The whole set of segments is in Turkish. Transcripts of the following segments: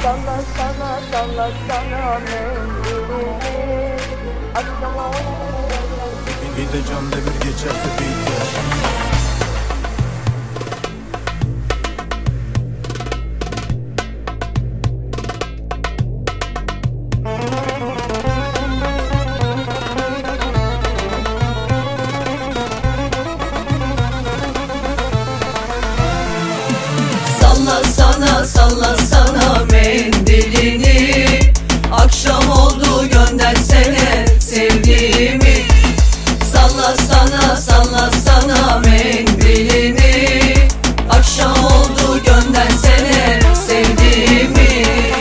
Salla sana, salla sana mendilini. Akşam oldu. Bir de Can Demir geçerse beat'e. Salla sana, salla sana mendilini. Akşam oldu göndersene sevdiğimi. Salla sana, salla sana mendilini. Akşam oldu göndersene sevdiğimi.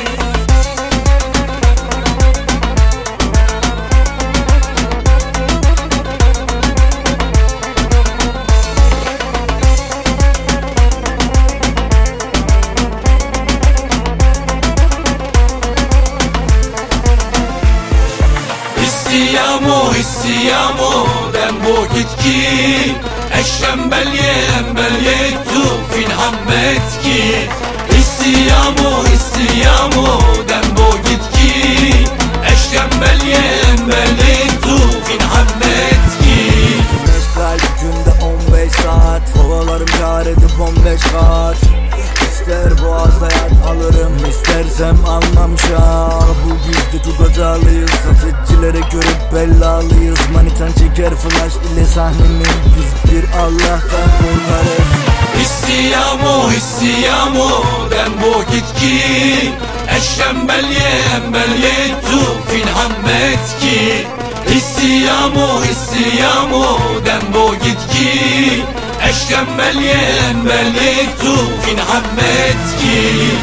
Hissiamo dembo gitki Eşşembelye tu fin hammetki Hissiamo dembo gitki Eşşembelye tu fin hammetki. Güneş kalp günde 15 saat. Kovalarım kar edip 15 kat. İster boğazda yat alırım, istersem almam şah. Bu bizde tukacarlıyız, safetçilere görüp bellalıyız. Manitan çeker flash ile sahnemi, biz bir Allah'tan korkarız. Hissiamo dembo gitki Eşşembelye tu fin hammetki Hissiamo dembo gitki Eşşembelye tu fin hammetki.